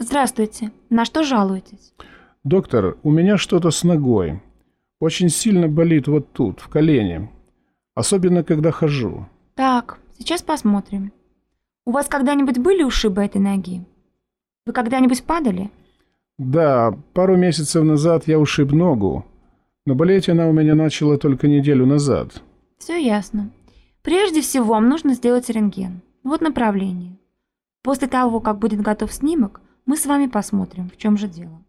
Здравствуйте. На что жалуетесь? Доктор, у меня что-то с ногой. Очень сильно болит вот тут, в колене. Особенно, когда хожу. Так, сейчас посмотрим. У вас когда-нибудь были ушибы этой ноги? Вы когда-нибудь падали? Да, пару месяцев назад я ушиб ногу. Но болеть она у меня начала только неделю назад. Все ясно. Прежде всего, вам нужно сделать рентген. Вот направление. После того, как будет готов снимок, мы с вами посмотрим, в чем же дело.